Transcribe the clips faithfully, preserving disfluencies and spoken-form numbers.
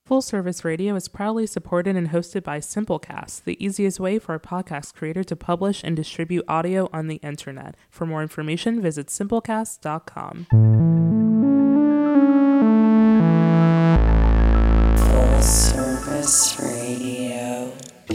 Full Service Radio is proudly supported and hosted by Simplecast, the easiest way for a podcast creator to publish and distribute audio on the internet. For more information, visit simplecast dot com. Full Service Radio.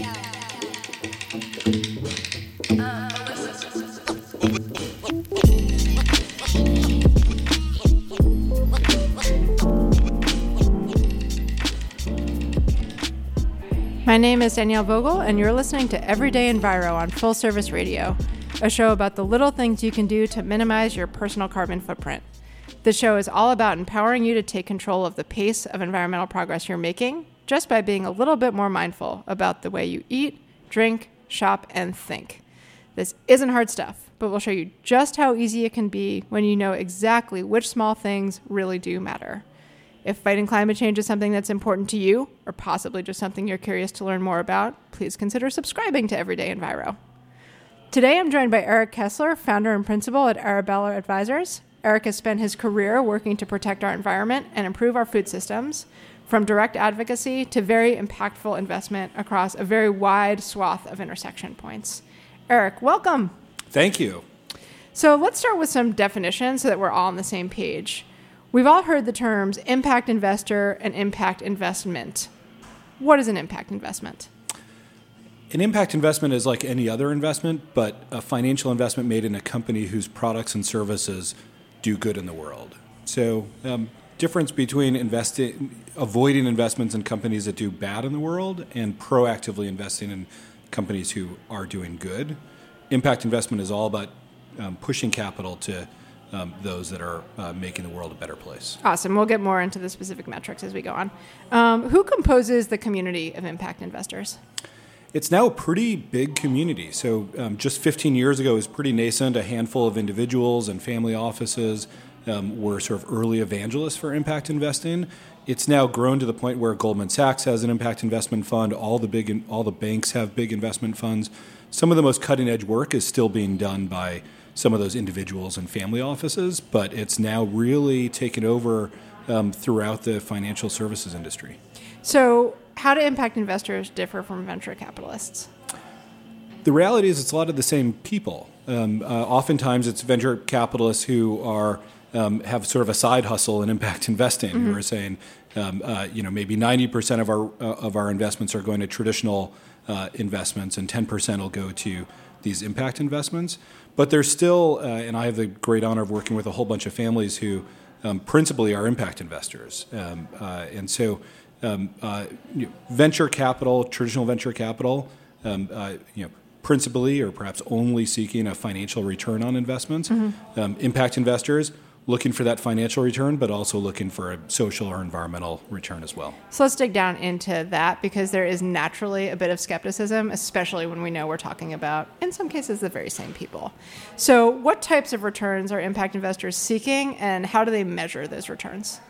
My name is Danielle Vogel, and you're listening to Everyday Enviro on Full Service Radio, a show about the little things you can do to minimize your personal carbon footprint. The show is all about empowering you to take control of the pace of environmental progress you're making just by being a little bit more mindful about the way you eat, drink, shop, and think. This isn't hard stuff, but we'll show you just how easy it can be when you know exactly which small things really do matter. If fighting climate change is something that's important to you, or possibly just something you're curious to learn more about, please consider subscribing to Everyday Enviro. Today I'm joined by Eric Kessler, founder and principal at Arabella Advisors. Eric has spent his career working to protect our environment and improve our food systems, from direct advocacy to very impactful investment across a very wide swath of intersection points. Eric, welcome. Thank you. So let's start with some definitions so that we're all on the same page. We've all heard the terms impact investor and impact investment. What is an impact investment? An impact investment is like any other investment, but a financial investment made in a company whose products and services do good in the world. So, um, difference between investing, avoiding investments in companies that do bad in the world and proactively investing in companies who are doing good. Impact investment is all about um, pushing capital to Um, those that are uh, making the world a better place. Awesome. We'll get more into the specific metrics as we go on. Um, who composes the community of impact investors? It's now a pretty big community. So um, just fifteen years ago, it was pretty nascent. A handful of individuals and family offices um, were sort of early evangelists for impact investing. It's now grown to the point where Goldman Sachs has an impact investment fund. All the big, all the banks have big investment funds. Some of the most cutting edge work is still being done by some of those individuals and family offices, but it's now really taken over um, throughout the financial services industry. So how do impact investors differ from venture capitalists? The reality is it's a lot of the same people. Um, uh, oftentimes it's venture capitalists who are um, have sort of a side hustle in impact investing, mm-hmm. who are saying, um, uh, you know, maybe ninety percent of our uh, of our investments are going to traditional uh, investments and ten percent will go to these impact investments. But there's still, uh, and I have the great honor of working with a whole bunch of families who um, principally are impact investors. Um, uh, and so um, uh, you know, venture capital, traditional venture capital, um, uh, you know, principally or perhaps only seeking a financial return on investments. Mm-hmm. Um, impact investors looking for that financial return, but also looking for a social or environmental return as well. So let's dig down into that, because there is naturally a bit of skepticism, especially when we know we're talking about, in some cases, the very same people. So what types of returns are impact investors seeking, and how do they measure those returns?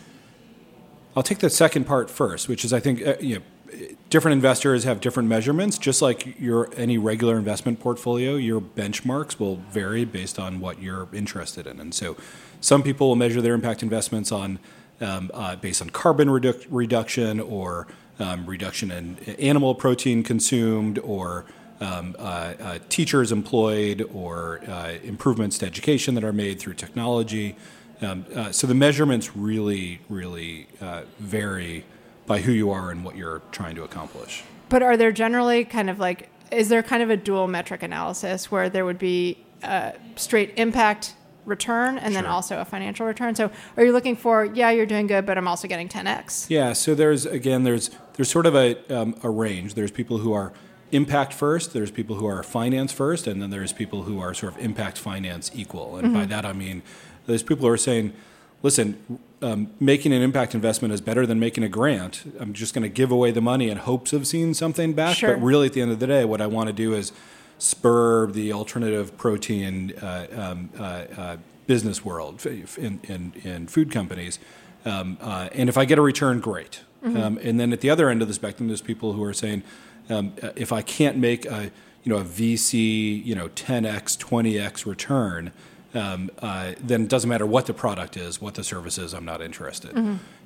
I'll take the second part first, which is I think uh, you know, different investors have different measurements. Just like your any regular investment portfolio, your benchmarks will vary based on what you're interested in. And so some people will measure their impact investments on um, uh, based on carbon redu- reduction or um, reduction in animal protein consumed or um, uh, uh, teachers employed or uh, improvements to education that are made through technology. Um, uh, so the measurements really, really uh, vary by who you are and what you're trying to accomplish. But are there generally kind of like, is there kind of a dual metric analysis where there would be a straight impact return and Sure. then also a financial return? So are you looking for, yeah, you're doing good, but I'm also getting ten x? Yeah, so there's, again, there's there's sort of a, um, a range. There's people who are impact first, there's people who are finance first, and then there's people who are sort of impact finance equal. And mm-hmm. by that I mean, there's people who are saying, listen, um, making an impact investment is better than making a grant. I'm just going to give away the money in hopes of seeing something back. Sure. But really, at the end of the day, what I want to do is spur the alternative protein uh, um, uh, uh, business world in, in, in food companies. Um, uh, and if I get a return, great. Mm-hmm. Um, and then at the other end of the spectrum, there's people who are saying, um, if I can't make a you know a V C you know ten x, twenty x return, um, uh, then it doesn't matter what the product is, what the service is, I'm not interested. Mm-hmm.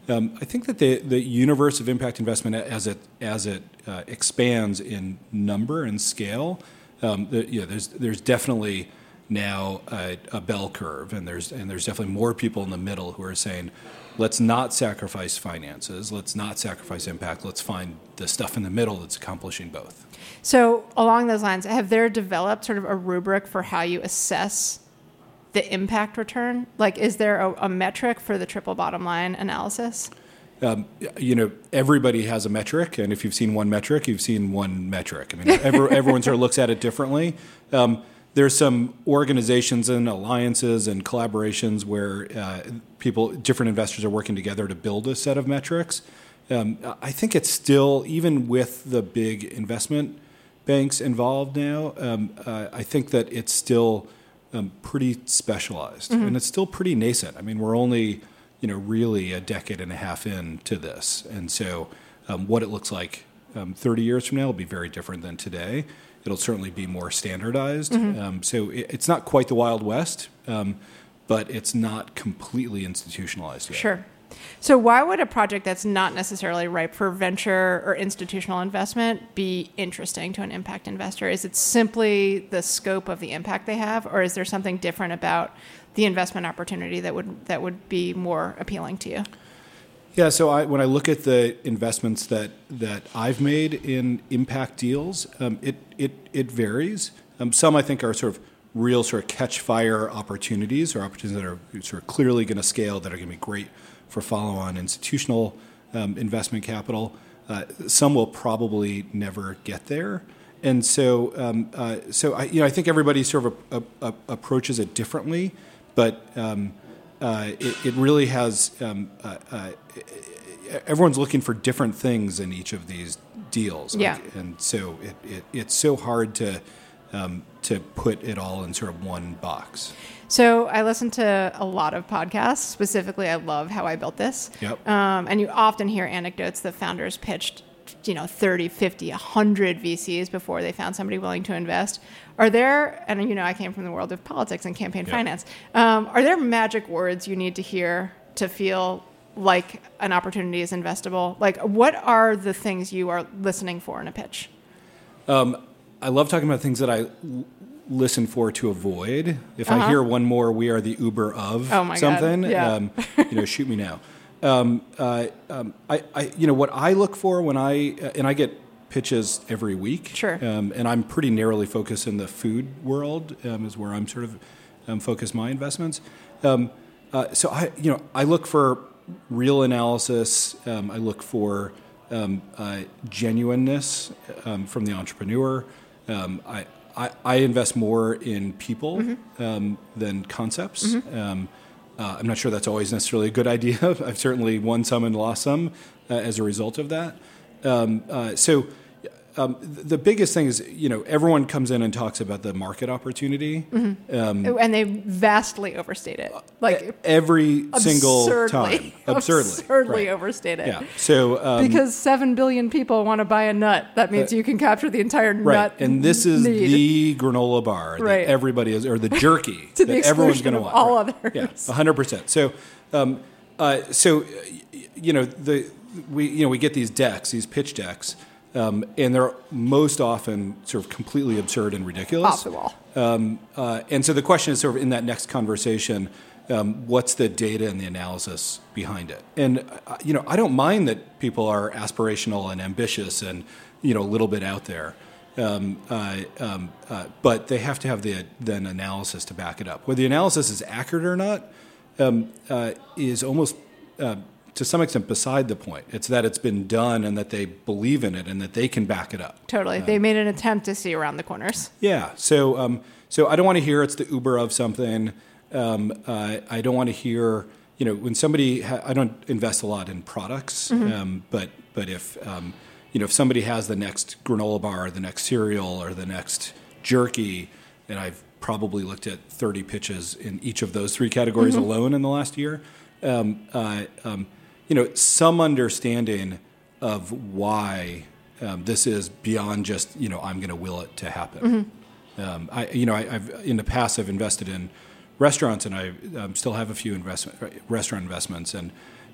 Um, I think that the, the universe of impact investment as it as it uh, expands in number and scale, um, the, you know, there's there's definitely now a, a bell curve, and there's and there's definitely more people in the middle who are saying, let's not sacrifice finances, let's not sacrifice impact, let's find the stuff in the middle that's accomplishing both. So along those lines, have there developed sort of a rubric for how you assess the impact return? Like, is there a, a metric for the triple bottom line analysis? Um, you know, everybody has a metric, and if you've seen one metric, you've seen one metric. I mean, every, everyone sort of looks at it differently. Um, there's some organizations and alliances and collaborations where uh, people, different investors are working together to build a set of metrics. Um, I think it's still, even with the big investment banks involved now, um, uh, I think that it's still um, pretty specialized, mm-hmm. and it's still pretty nascent. I mean, we're only, you know, really a decade and a half into this, and so um, what it looks like um, thirty years from now will be very different than today. It'll certainly be more standardized. Mm-hmm. Um, so it, it's not quite the Wild West, um, but it's not completely institutionalized yet. Sure. So why would a project that's not necessarily ripe for venture or institutional investment be interesting to an impact investor? Is it simply the scope of the impact they have, or is there something different about the investment opportunity that would that would be more appealing to you? Yeah, so I, when I look at the investments that, that I've made in impact deals, um, it, it it varies. Um, some I think are sort of real sort of catch fire opportunities, or opportunities that are sort of clearly going to scale, that are going to be great for follow-on institutional um, investment capital. Uh, some will probably never get there, and so um, uh, so I you know I think everybody sort of a, a, a approaches it differently, but. Um, Uh, it, it really has, um, uh, uh, everyone's looking for different things in each of these deals. Yeah. Like, and so it, it, it's so hard to um, to put it all in sort of one box. So I listen to a lot of podcasts. Specifically, I love How I Built This. Yep. Um, and you often hear anecdotes that founders pitched, you know, thirty, fifty, one hundred V Cs before they found somebody willing to invest. Are there, and you know, I came from the world of politics and campaign yep. finance, um, are there magic words you need to hear to feel like an opportunity is investable? Like, what are the things you are listening for in a pitch? Um, I love talking about things that I l- listen for to avoid. If Uh-huh. I hear one more, we are the Uber of Oh my God. something, Yeah. um, you know, shoot me now. Um, uh, um, I, I, you know, what I look for when I, uh, and I get pitches every week. Sure. Um, and I'm pretty narrowly focused in the food world, um, is where I'm sort of um, focused my investments. Um, uh, so I, you know, I look for real analysis. Um, I look for um, uh, genuineness um, from the entrepreneur. Um, I, I, I invest more in people mm-hmm. um, than concepts. Mm-hmm. Um, Uh, I'm not sure that's always necessarily a good idea. I've certainly won some and lost some uh, as a result of that. Um, uh, so um, the biggest thing is, you know, everyone comes in and talks about the market opportunity. Mm-hmm. Um, and they vastly overstate it. Like every single absurdly, time. Absurdly. Absurdly right. overstate it. Yeah. So, um, because seven billion people want to buy a nut, that means uh, you can capture the entire right. nut And this is need. the granola bar that right. everybody is, or the jerky to that the everyone's going to want. all right. others. Yeah, one hundred percent. So, um, uh, so you know, the we you know we get these decks, these pitch decks, um, and they're most often sort of completely absurd and ridiculous. Off the wall. Um, uh, and so the question is sort of in that next conversation, um, what's the data and the analysis behind it? And uh, you know, I don't mind that people are aspirational and ambitious and you know a little bit out there. Um, uh, um, uh, but they have to have the then analysis to back it up. Whether the analysis is accurate or not um, uh, is almost, uh, to some extent, beside the point. It's that it's been done and that they believe in it and that they can back it up. Totally. Um, they made an attempt to see around the corners. Yeah. So, um, so I don't want to hear it's the Uber of something. Um, uh, I don't want to hear, you know, when somebody, ha- I don't invest a lot in products, mm-hmm. um, but but if um, you know, if somebody has the next granola bar, or the next cereal, or the next jerky, and I've probably looked at thirty pitches in each of those three categories mm-hmm. alone in the last year, um, uh, um, you know, some understanding of why um, this is beyond just, you know, I'm going to will it to happen. Mm-hmm. Um, I, you know, I, I've in the past I've invested in restaurants, and I um, still have a few investment restaurant investments, and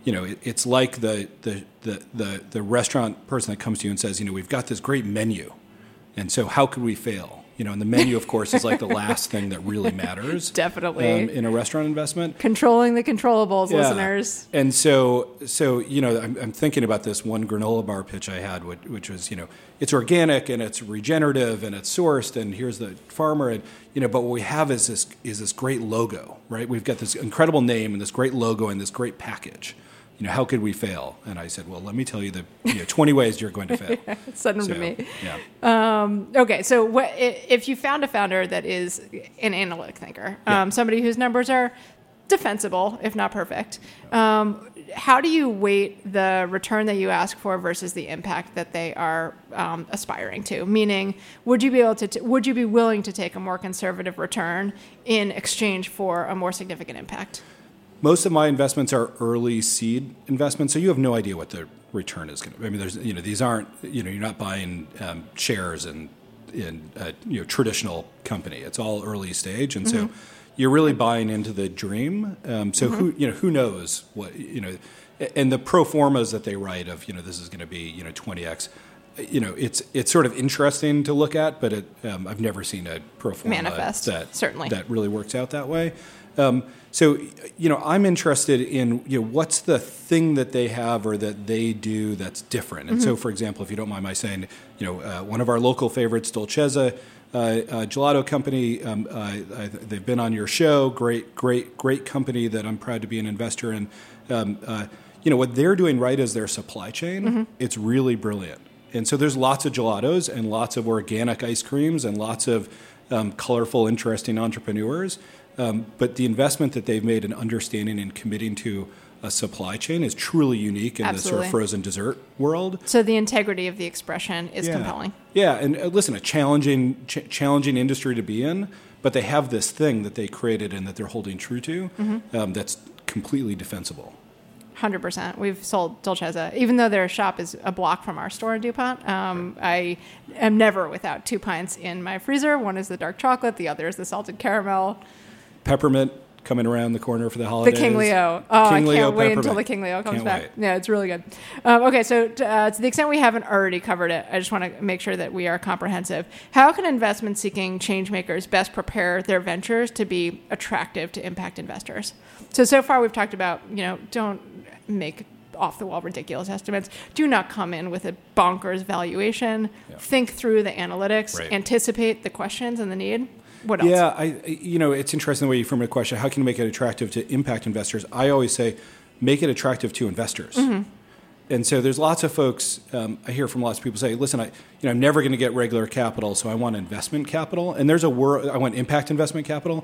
you know, it, it's like the, the the the the restaurant person that comes to you and says, you know, we've got this great menu, and so how could we fail? You know, and the menu, of course, is like the last thing that really matters. Definitely. Um, in a restaurant investment. Controlling the controllables, yeah. listeners. And so, so you know, I'm, I'm thinking about this one granola bar pitch I had, which, which was, you know, it's organic and it's regenerative and it's sourced, and here's the farmer, and you know, but what we have is this is this great logo, right? We've got this incredible name and this great logo and this great package. You know, how could we fail? And I said, well, let me tell you the you know, twenty ways you're going to fail. Send them so, to me. Yeah. Um, okay, so what, if you found a founder that is an analytic thinker, yeah. um, somebody whose numbers are defensible, if not perfect, um, how do you weight the return that you ask for versus the impact that they are um, aspiring to? Meaning, would you be able to? T- would you be willing to take a more conservative return in exchange for a more significant impact? Most of my investments are early seed investments, so you have no idea what the return is going to be. I mean, there's, you know, these aren't, you know, you're not buying um, shares in in a you know traditional company. It's all early stage, and mm-hmm. so you're really buying into the dream. Um, so mm-hmm. who you know who knows what you know, and the pro formas that they write of you know this is going to be you know twenty x. You know, it's it's sort of interesting to look at, but it, um, I've never seen a pro forma manifest that certainly that really works out that way. Um, so, you know, I'm interested in, you know, what's the thing that they have or that they do that's different. And mm-hmm. so, for example, if you don't mind my saying, you know, uh, one of our local favorites, Dolcezza, uh, uh, gelato company, um, uh, I, they've been on your show, great, great, great company that I'm proud to be an investor in. Um, uh, you know, what they're doing right is their supply chain. Mm-hmm. It's really brilliant. And so there's lots of gelatos and lots of organic ice creams and lots of um, colorful, interesting entrepreneurs. Um, but the investment that they've made in understanding and committing to a supply chain is truly unique in Absolutely. the sort of frozen dessert world. So the integrity of the expression is yeah. compelling. Yeah, and uh, listen, a challenging, ch- challenging industry to be in, but they have this thing that they created and that they're holding true to mm-hmm. um, that's completely defensible. one hundred percent. We've sold Dolcezza. Even though their shop is a block from our store in DuPont, um, I am never without two pints in my freezer. One is the dark chocolate. The other is the salted caramel. Peppermint coming around the corner for the holidays. The King Leo. Oh, King I Leo can't wait peppermint. until the King Leo comes Can't back. wait. Yeah, it's really good. Um, okay, so uh, to the extent we haven't already covered it, I just want to make sure that we are comprehensive. How can investment-seeking change makers best prepare their ventures to be attractive to impact investors? So, so far we've talked about, you know, don't make off-the-wall ridiculous estimates. Do not come in with a bonkers valuation. Yeah. Think through the analytics. Right. Anticipate the questions and the need. What else? Yeah, I, you know, it's interesting the way you frame the question. How can you make it attractive to impact investors? I always say, make it attractive to investors. Mm-hmm. And so there's lots of folks, um, I hear from lots of people say, listen, I, you know, I'm never going to get regular capital, so I want investment capital. And there's a word, I want impact investment capital,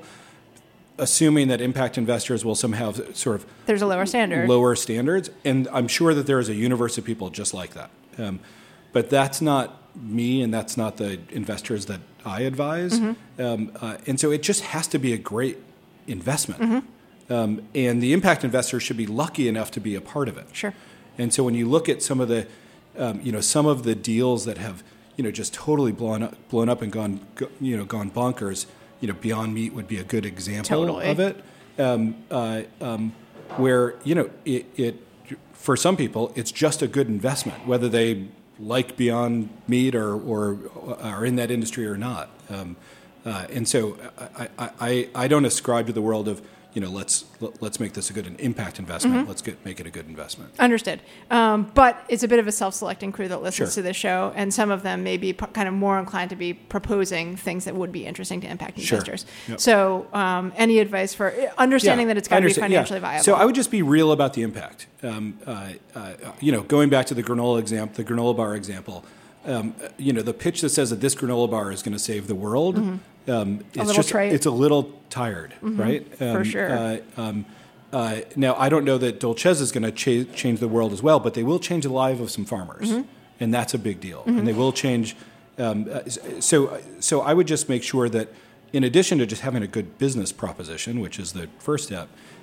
assuming that impact investors will somehow sort of... There's a lower standard. Lower standards. And I'm sure that there is a universe of people just like that. Um, but that's not me, and that's not the investors that I advise. Mm-hmm. Um, uh, and so it just has to be a great investment. Mm-hmm. Um, and the impact investor should be lucky enough to be a part of it. Sure. And so when you look at some of the, um, you know, some of the deals that have, you know, just totally blown up, blown up and gone, go, you know, gone bonkers, you know, Beyond Meat would be a good example totally. of it. Um, uh, um, where, you know, it, it, for some people, it's just a good investment, whether they like Beyond Meat or, or are in that industry or not. Um, uh, and so I, I, I don't ascribe to the world of, you know, let's let's make this a good impact investment. Mm-hmm. Let's get, make it a good investment. Understood. Um, but it's a bit of a self-selecting crew that listens sure. to the show, and some of them may be p- kind of more inclined to be proposing things that would be interesting to impact sure. investors. Yep. So any um, any advice for understanding yeah, that it's got to be financially yeah. viable? So I would just be real about the impact. Um, uh, uh, you know, going back to the granola example, the granola bar example, um, you know, the pitch that says that this granola bar is going to save the world, mm-hmm. um, it's just trite. It's a little tired, mm-hmm. right? Um, for sure. Uh, um, uh, now, I don't know that Dolcezza is going to cha- change the world as well, but they will change the lives of some farmers, mm-hmm. and that's a big deal. Mm-hmm. And they will change. Um, uh, so, so I would just make sure that, in addition to just having a good business proposition, which is the first step,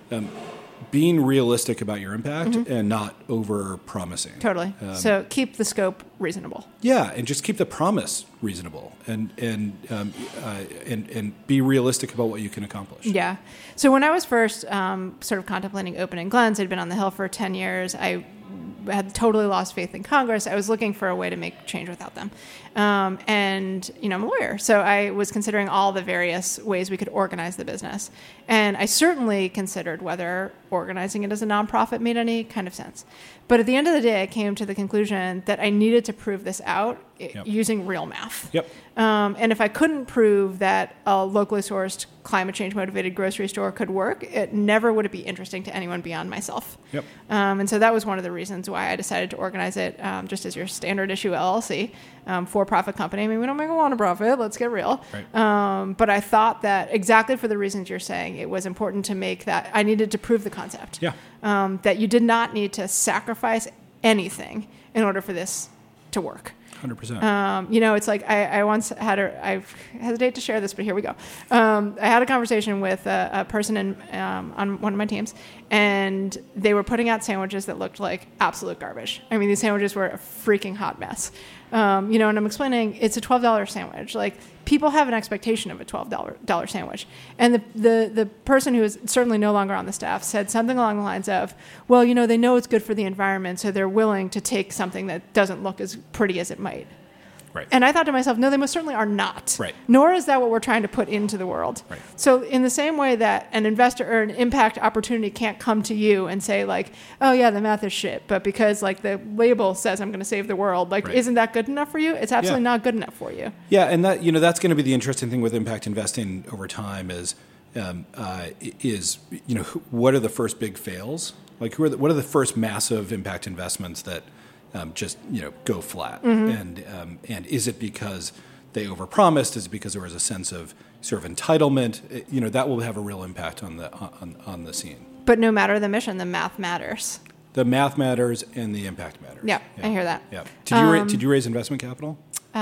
um, being realistic about your impact mm-hmm. and not over-promising. Totally. Um, so keep the scope reasonable. Yeah, and just keep the promise reasonable, and and um, uh, and and be realistic about what you can accomplish. Yeah. So when I was first um, sort of contemplating opening Glenn's, I'd been on the Hill for ten years. I had totally lost faith in Congress. I was looking for a way to make change without them. Um, and, you know, I'm a lawyer. So I was considering all the various ways we could organize the business. And I certainly considered whether organizing it as a nonprofit made any kind of sense. But at the end of the day, I came to the conclusion that I needed to prove this out yep. using real math. Yep. Um, and if I couldn't prove that a locally sourced, climate change motivated grocery store could work, it never would it be interesting to anyone beyond myself. Yep. Um, and so that was one of the reasons why I decided to organize it um, just as your standard issue L L C, um, for-profit company. I mean, we don't make a lot of profit. Let's get real. Right. Um, but I thought that exactly for the reasons you're saying, it was important to make that. I needed to prove the concept. Yeah. Um, that you did not need to sacrifice anything in order for this to work. one hundred percent. Um, you know, it's like I, I once had a, I hesitate to share this, but here we go. Um, I had a conversation with a, a person in, um, on one of my teams, and they were putting out sandwiches that looked like absolute garbage. I mean, these sandwiches were a freaking hot mess. Um, you know, and I'm explaining it's a twelve dollars sandwich. Like, people have an expectation of a twelve dollars sandwich. And the, the, the person who is certainly no longer on the staff said something along the lines of, well, you know, they know it's good for the environment, so they're willing to take something that doesn't look as pretty as it might. Right. And I thought to myself, no, they most certainly are not. Right. Nor is that what we're trying to put into the world. Right. So in the same way that an investor or an impact opportunity can't come to you and say, like, oh, yeah, the math is shit, but because, like, the label says I'm going to save the world, like, right. isn't that good enough for you? It's absolutely yeah. not good enough for you. Yeah, and that, you know, that's going to be the interesting thing with impact investing over time is, um, uh, is, you know, what are the first big fails? Like, who are the, what are the first massive impact investments that Um, just, you know, go flat? Mm-hmm. And um, and is it because they overpromised? Is it because there was a sense of sort of entitlement? It, you know, that will have a real impact on the on, on the scene. But no matter the mission, the math matters. The math matters and the impact matters. Yeah, yeah. I hear that. Yeah. Did you um, ra- did you raise investment capital?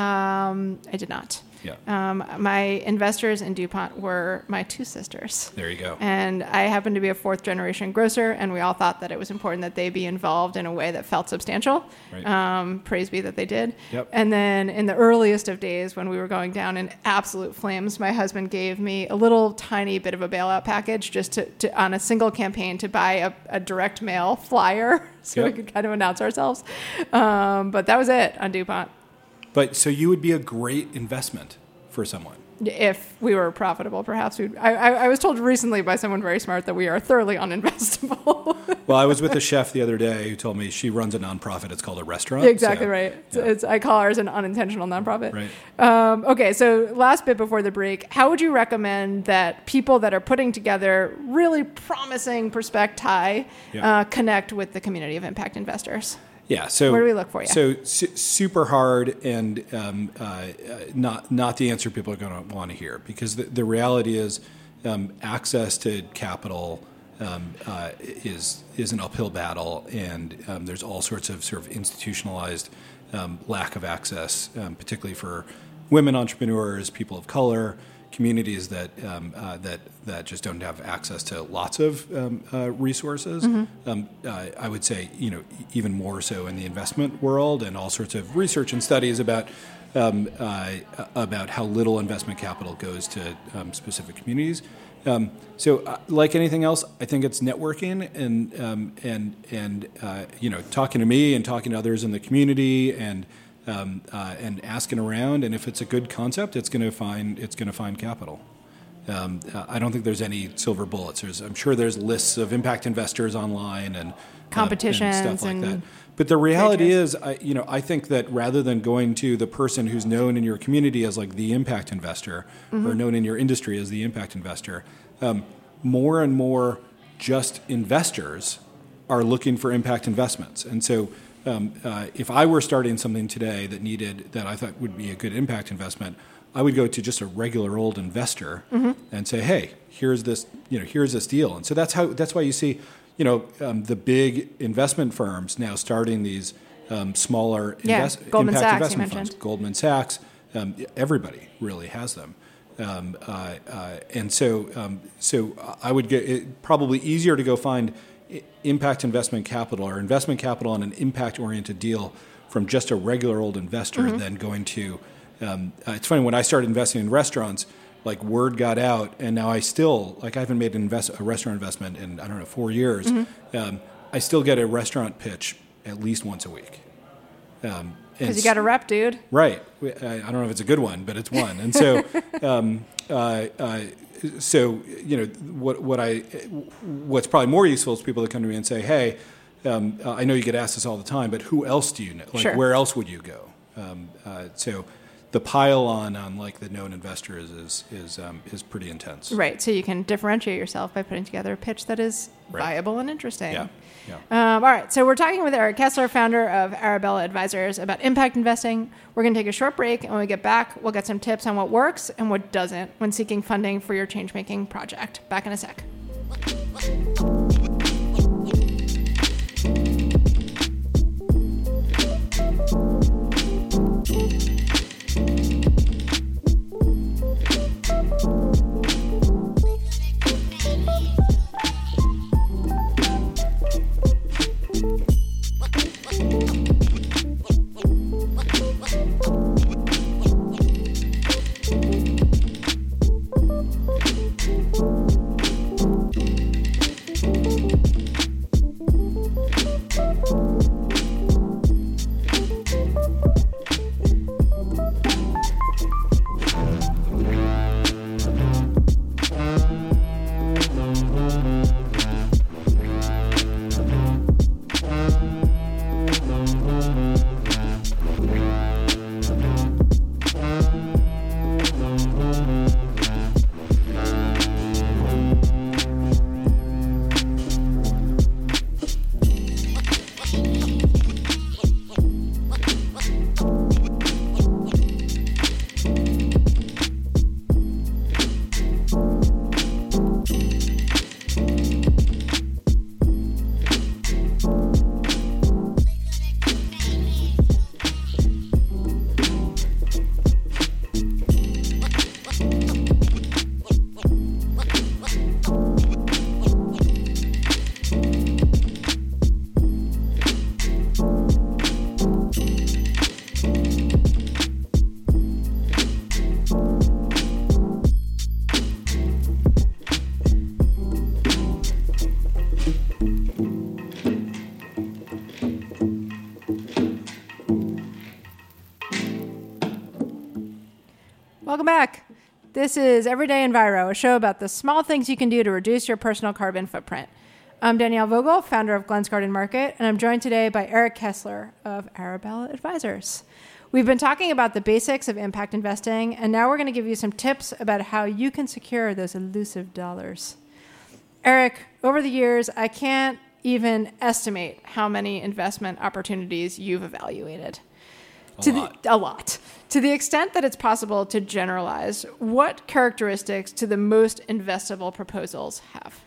Um, I did not. Yeah. Um, my investors in DuPont were my two sisters. There you go. And I happened to be a fourth generation grocer, and we all thought that it was important that they be involved in a way that felt substantial. Right. Um, praise be that they did. Yep. And then in the earliest of days when we were going down in absolute flames, my husband gave me a little tiny bit of a bailout package just to, to on a single campaign to buy a, a direct mail flyer so Yep. we could kind of announce ourselves. Um, but that was it on DuPont. But so you would be a great investment for someone. If we were profitable, perhaps we'd. I, I, I was told recently by someone very smart that we are thoroughly uninvestable. Well, I was with a chef the other day who told me she runs a nonprofit. It's called a restaurant. Exactly so, right. Yeah. It's, I call ours an unintentional nonprofit. Right. Um, okay, so last bit before the break, how would you recommend that people that are putting together really promising prospecti Yeah. uh, connect with the community of impact investors? Yeah. So where do we look for you? So su- super hard and um, uh, not not the answer people are going to want to hear, because the, the reality is um, access to capital um, uh, is is an uphill battle, and um, there's all sorts of sort of institutionalized um, lack of access, um, particularly for women entrepreneurs, people of color, communities that um, uh, that that just don't have access to lots of um, uh, resources. Mm-hmm. Um, uh, I would say, you know, even more so in the investment world, and all sorts of research and studies about um, uh, about how little investment capital goes to um, specific communities. Um, so, uh, like anything else, I think it's networking and um, and and uh, you know, talking to me and talking to others in the community, and Um, uh, and asking around, and if it's a good concept, it's going to find it's going to find capital. Um, uh, I don't think there's any silver bullets. There's, I'm sure there's lists of impact investors online and competitions uh, and stuff like and that. But the reality is, I, you know, I think that rather than going to the person who's known in your community as like the impact investor, mm-hmm. or known in your industry as the impact investor, um, more and more just investors are looking for impact investments, and so. Um, uh, if I were starting something today that needed, that I thought would be a good impact investment, I would go to just a regular old investor mm-hmm. and say, "Hey, here's this, you know, here's this deal." And so that's how, that's why you see, you know, um, the big investment firms now starting these um, smaller yeah, invest, Goldman impact Sachs, investment funds. Goldman Sachs, um, everybody really has them. Um, uh, uh, and so, um, so I would get it probably easier to go find impact investment capital or investment capital on an impact-oriented deal from just a regular old investor mm-hmm. than going to. Um, uh, it's funny when I started investing in restaurants, like word got out, and now I still like I haven't made an invest a restaurant investment in I don't know four years. Mm-hmm. Um, I still get a restaurant pitch at least once a week. Um, Because you got a rep, dude. Right. I, I don't know if it's a good one, but it's one. And so, um, uh, uh, so you know, what what I what's probably more useful is people that come to me and say, "Hey, um, uh, I know you get asked this all the time, but who else do you know? Like, sure. where else would you go?" Um, uh, so, the pile on on like the known investors is is um, is pretty intense. Right. So you can differentiate yourself by putting together a pitch that is right. viable and interesting. Yeah. Yeah. Um, all right. So we're talking with Eric Kessler, founder of Arabella Advisors, about impact investing. We're going to take a short break, and when we get back, we'll get some tips on what works and what doesn't when seeking funding for your change-making project. Back in a sec. Welcome back. This is Everyday Enviro, a show about the small things you can do to reduce your personal carbon footprint. I'm Danielle Vogel, founder of Glens Garden Market, and I'm joined today by Eric Kessler of Arabella Advisors. We've been talking about the basics of impact investing, and now we're going to give you some tips about how you can secure those elusive dollars. Eric, over the years, I can't even estimate how many investment opportunities you've evaluated. A to lot. The, a lot. To the extent that it's possible to generalize, what characteristics do the most investable proposals have?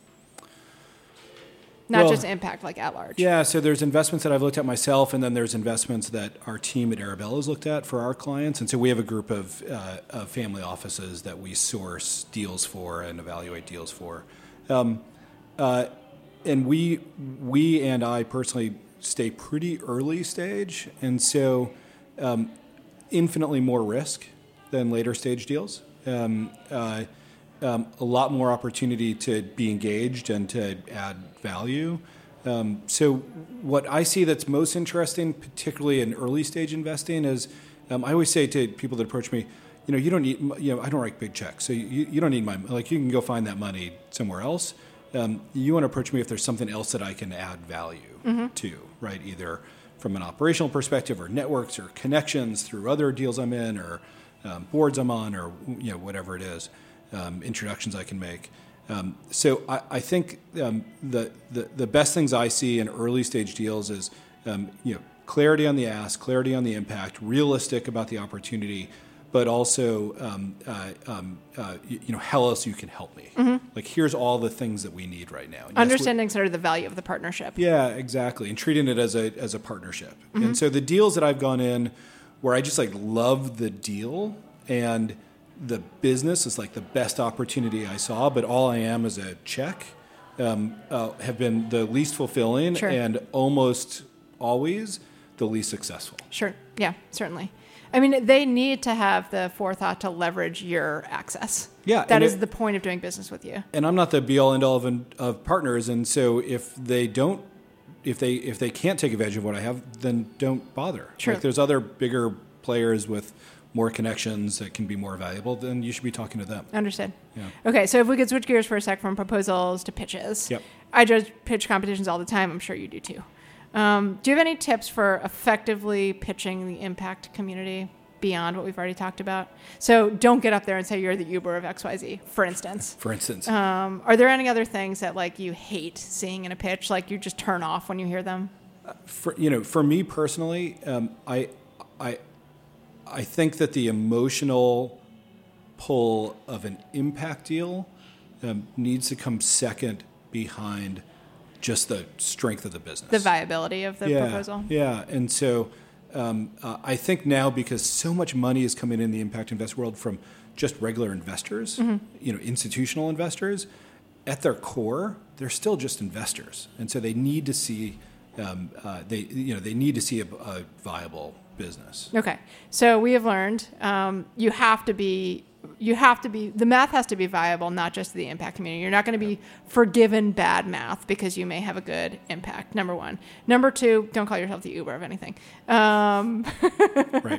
Not well, just impact, like at large. Yeah, so there's investments that I've looked at myself, and then there's investments that our team at Arabella has looked at for our clients. And so we have a group of, uh, of family offices that we source deals for and evaluate deals for. Um, uh, and we, we and I personally stay pretty early stage, and so um, infinitely more risk than later stage deals. Um, uh, um, a lot more opportunity to be engaged and to add value. Um, so what I see that's most interesting, particularly in early stage investing, is um, I always say to people that approach me, you know, you don't need, you know, I don't write big checks, so you, you don't need my, like you can go find that money somewhere else. Um, you want to approach me if there's something else that I can add value mm-hmm. to, right? Either from an operational perspective or networks or connections through other deals I'm in or um, boards I'm on or, you know, whatever it is, um, introductions I can make. Um, so I, I think um, the, the the best things I see in early stage deals is, um, you know, clarity on the ask, clarity on the impact, realistic about the opportunity, but also, um, uh, um, uh, you, you know, how else you can help me. Mm-hmm. Like, here's all the things that we need right now. And Understanding yes, sort of the value of the partnership. Yeah, exactly. And treating it as a as a partnership. Mm-hmm. And so the deals that I've gone in where I just like love the deal and the business is like the best opportunity I saw, but all I am is a check, um, uh, have been the least fulfilling Sure. and almost always the least successful. Sure. Yeah, certainly. I mean, they need to have the forethought to leverage your access. Yeah, That and is it- the point of doing business with you. And I'm not the be all end all of, of partners, and so if they don't, if they if they can't take advantage of what I have, then don't bother. Sure. Like there's other bigger players with more connections that can be more valuable, then you should be talking to them. Understood. Yeah. Okay, so if we could switch gears for a sec from proposals to pitches. Yep. I judge pitch competitions all the time. I'm sure you do too. Um, do you have any tips for effectively pitching the impact community beyond what we've already talked about? So don't get up there and say you're the Uber of X Y Z, for instance. For instance. Um, are there any other things that like you hate seeing in a pitch, like you just turn off when you hear them? For, you know, for me personally, um, I, I, I think that the emotional pull of an impact deal um, needs to come second behind just the strength of the business. The viability of the yeah, proposal? Yeah, and so um, uh, I think now because so much money is coming in the impact invest world from just regular investors, Mm-hmm. you know, institutional investors, at their core, they're still just investors, and so they need to see, um, uh, they you know, they need to see a, a viable business. Okay. So we have learned um, you have to be, you have to be, the math has to be viable, not just to the impact community. You're not going to be forgiven bad math because you may have a good impact, number one. Number two, don't call yourself the Uber of anything. Um, Right.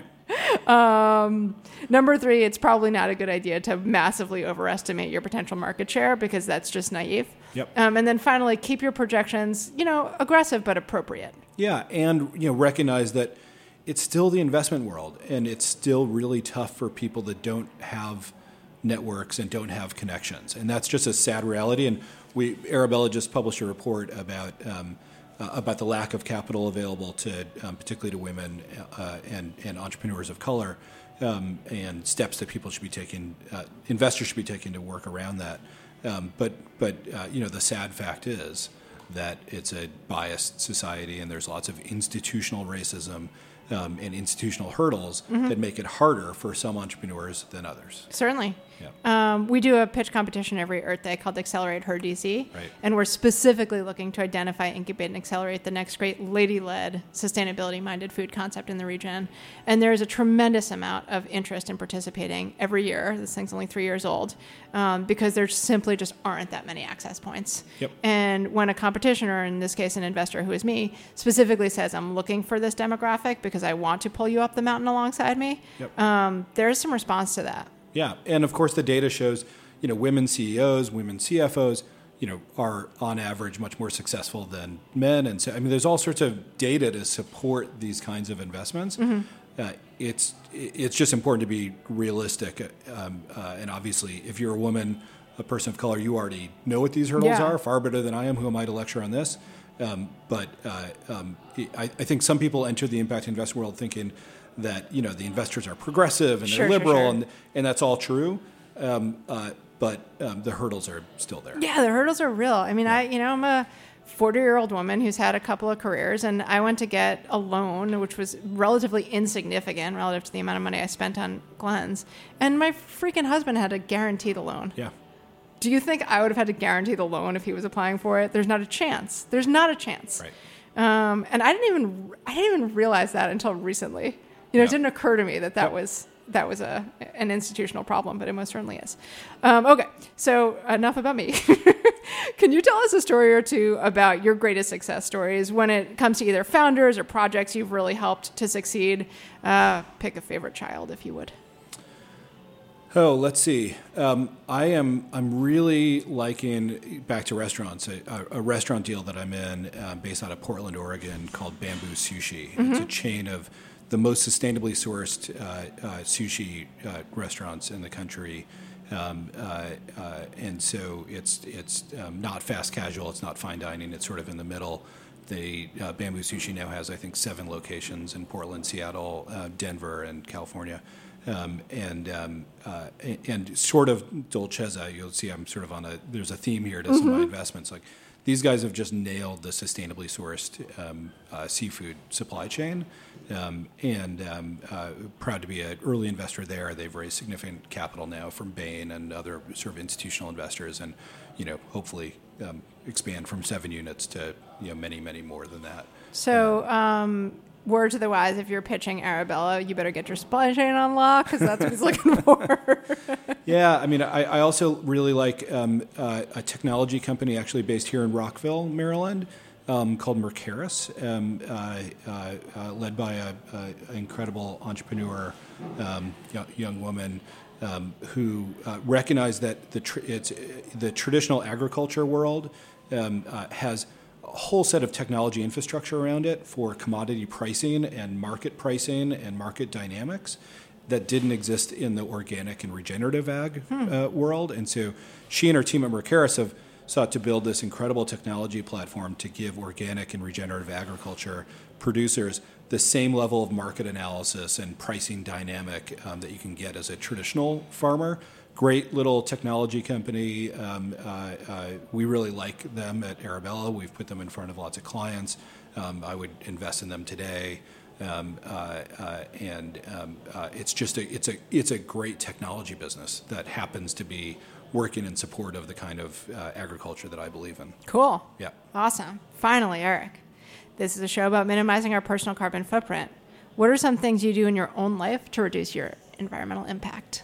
um, number three, it's probably not a good idea to massively overestimate your potential market share because that's just naive. Yep. Um, and then finally, keep your projections, you know, aggressive but appropriate. Yeah, and you know, recognize that it's still the investment world, and it's still really tough for people that don't have networks and don't have connections, and that's just a sad reality. And we, Arabella just published a report about um, uh, about the lack of capital available to, um, particularly to women uh, and and entrepreneurs of color, um, and steps that people should be taking, uh, investors should be taking to work around that. Um, but but uh, you know, the sad fact is that it's a biased society, and there's lots of institutional racism um, and institutional hurdles Mm-hmm. that make it harder for some entrepreneurs than others. Certainly. Yeah. Um, we do a pitch competition every Earth Day called Accelerate Her D C. Right. And we're specifically looking to identify, incubate, and accelerate the next great lady-led, sustainability-minded food concept in the region. And there's a tremendous amount of interest in participating every year. This thing's only three years old um, because there simply just aren't that many access points. Yep. And when a competition, or in this case an investor who is me, specifically says, I'm looking for this demographic because I want to pull you up the mountain alongside me, Yep. um, there's some response to that. Yeah, and of course the data shows, you know, women C E Os, women C F Os, you know, are on average much more successful than men, and so I mean, there's all sorts of data to support these kinds of investments. Mm-hmm. Uh, it's it's just important to be realistic, um, uh, and obviously, if you're a woman, a person of color, you already know what these hurdles Yeah. are far better than I am. Who am I to lecture on this? Um, but uh, um, I, I think some people enter the impact invest world thinking that, you know, the investors are progressive and Sure, they're sure, liberal, sure. and and that's all true. Um, uh, but um, the hurdles are still there. Yeah, the hurdles are real. I mean, I, you know, I'm a forty-year-old woman who's had a couple of careers, and I went to get a loan, which was relatively insignificant relative to the amount of money I spent on Glenn's, and my freaking husband had to guarantee the loan. Yeah. Do you think I would have had to guarantee the loan if he was applying for it? There's not a chance. There's not a chance. Right. Um, and I didn't even I didn't even realize that until recently. You know, Yeah. it didn't occur to me that that Yep. was that was a an institutional problem, but it most certainly is. Um, okay, so enough about me. Can you tell us a story or two about your greatest success stories when it comes to either founders or projects you've really helped to succeed? Uh, pick a favorite child, if you would. Oh, let's see. Um, I am. I'm really liking, back to restaurants, a, a restaurant deal that I'm in, uh, based out of Portland, Oregon, called Bamboo Sushi. Mm-hmm. It's a chain of the most sustainably sourced uh, uh, sushi uh, restaurants in the country, um, uh, uh, and so it's it's um, not fast casual. It's not fine dining. It's sort of in the middle. The uh, Bamboo Sushi now has, I think, seven locations in Portland, Seattle, uh, Denver, and California. Um, and um, uh, and sort of Dolcezza, you'll see I'm sort of on a, there's a theme here to some of my investments. Like these guys have just nailed the sustainably sourced um, uh, seafood supply chain. Um, and um, uh, proud to be an early investor there. They've raised significant capital now from Bain and other sort of institutional investors, and you know, hopefully um, expand from seven units to you know many, many more than that. So, um, word to the wise: if you're pitching Arabella, you better get your supply chain on lock because that's what he's looking for. Yeah, I mean, I, I also really like um, uh, a technology company actually based here in Rockville, Maryland. Um, called Mercaris, um, uh, uh, uh, led by an incredible entrepreneur, um, young, young woman um, who uh, recognized that the tr- it's, the traditional agriculture world um, uh, has a whole set of technology infrastructure around it for commodity pricing and market pricing and market dynamics that didn't exist in the organic and regenerative ag hmm. uh, world. And so she and her team at Mercaris have sought to build this incredible technology platform to give organic and regenerative agriculture producers the same level of market analysis and pricing dynamic um, that you can get as a traditional farmer. Great little technology company. Um, uh, uh, we really like them at Arabella. We've put them in front of lots of clients. Um, I would invest in them today. Um, uh, uh, and um, uh, it's just a it's a it's a great technology business that happens to be working in support of the kind of uh, agriculture that I believe in. Cool. Yeah. Awesome. Finally, Eric, this is a show about minimizing our personal carbon footprint. What are some things you do in your own life to reduce your environmental impact?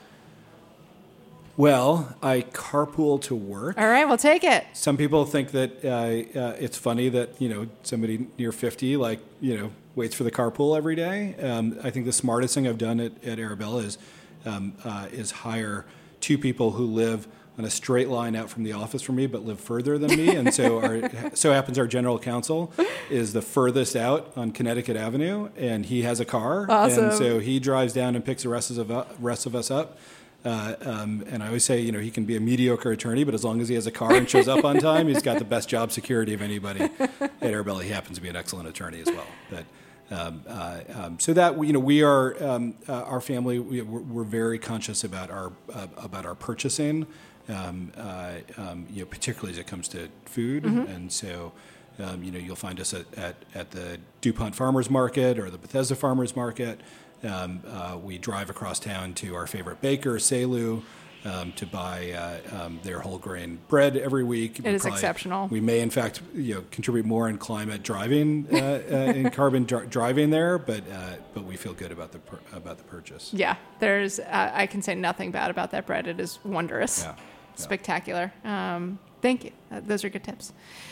Well, I carpool to work. All right, we'll take it. Some people think that uh, uh, it's funny that, you know, somebody near fifty, like, you know, waits for the carpool every day. Um, I think the smartest thing I've done at, at Arabella is um, uh, is hire two people who live on a straight line out from the office from me, but live further than me. And so our, so happens our general counsel is the furthest out on Connecticut Avenue, and he has a car. Awesome. And so he drives down and picks the rest of, uh, rest of us up. Uh, um, and I always say, you know, he can be a mediocre attorney, but as long as he has a car and shows up on time, he's got the best job security of anybody at Arabella. He happens to be an excellent attorney as well. But um, uh, um, so that you know, we are um, uh, our family. We, we're, we're very conscious about our uh, about our purchasing, um, uh, um, you know, particularly as it comes to food. Mm-hmm. And so, um, you know, you'll find us at, at at the DuPont Farmers Market or the Bethesda Farmers Market. Um, uh, we drive across town to our favorite baker, Selu, um, to buy uh, um, their whole grain bread every week. It we is probably, exceptional. We may, in fact, you know, contribute more in climate driving, uh, uh, in carbon dri- driving there, but uh, but we feel good about the pur- about the purchase. Yeah, there's. Uh, I can say nothing bad about that bread. It is wondrous, Yeah. spectacular. Um, thank you. Uh, those are good tips.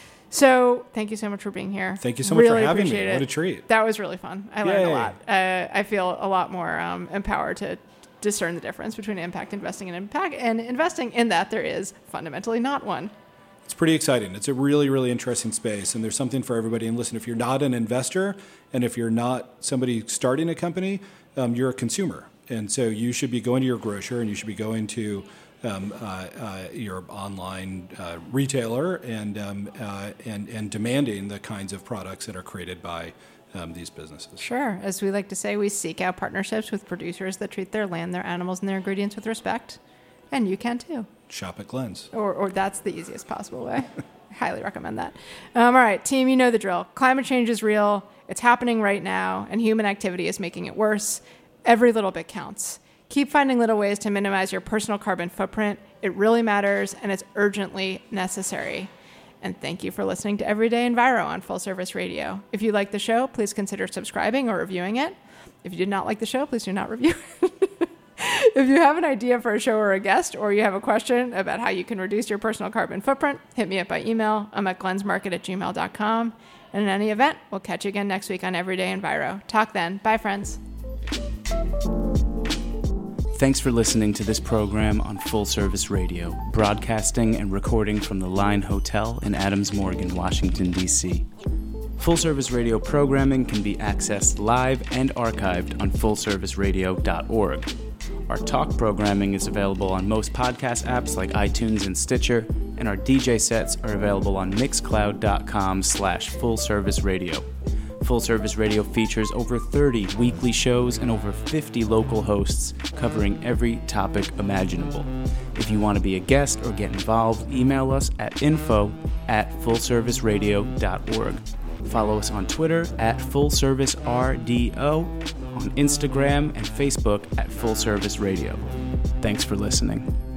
So thank you so much for being here. Thank you so much really for having me. appreciate it. What a treat. That was really fun. I learned Yay. a lot. Uh, I feel a lot more um, empowered to discern the difference between impact investing and impact and investing in that there is fundamentally not one. It's pretty exciting. It's a really, really interesting space, and there's something for everybody. And listen, if you're not an investor and if you're not somebody starting a company, um, you're a consumer. And so you should be going to your grocer and you should be going to Um, uh, uh, your online uh, retailer and, um, uh, and and demanding the kinds of products that are created by um, these businesses. Sure. As we like to say, we seek out partnerships with producers that treat their land, their animals, and their ingredients with respect. And you can too. Shop at Glenn's. Or, or that's the easiest possible way. I highly recommend that. Um, all right, team, you know the drill. Climate change is real. It's happening right now, and human activity is making it worse. Every little bit counts. Keep finding little ways to minimize your personal carbon footprint. It really matters, and it's urgently necessary. And thank you for listening to Everyday Enviro on Full Service Radio. If you like the show, please consider subscribing or reviewing it. If you did not like the show, please do not review it. If you have an idea for a show or a guest, or you have a question about how you can reduce your personal carbon footprint, hit me up by email. I'm at glensmarket at gmail dot com. And in any event, we'll catch you again next week on Everyday Enviro. Talk then. Bye, friends. Thanks for listening to this program on Full Service Radio, broadcasting and recording from the Line Hotel in Adams Morgan, Washington, D C Full Service Radio programming can be accessed live and archived on full service radio dot org. Our talk programming is available on most podcast apps like iTunes and Stitcher, and our D J sets are available on mixcloud dot com slash full service radio. Full Service Radio features over thirty weekly shows and over fifty local hosts covering every topic imaginable. If you want to be a guest or get involved, email us at info at fullserviceradio dot org. Follow us on Twitter at fullservicerdo, on Instagram and Facebook at Full Service Radio. Thanks for listening.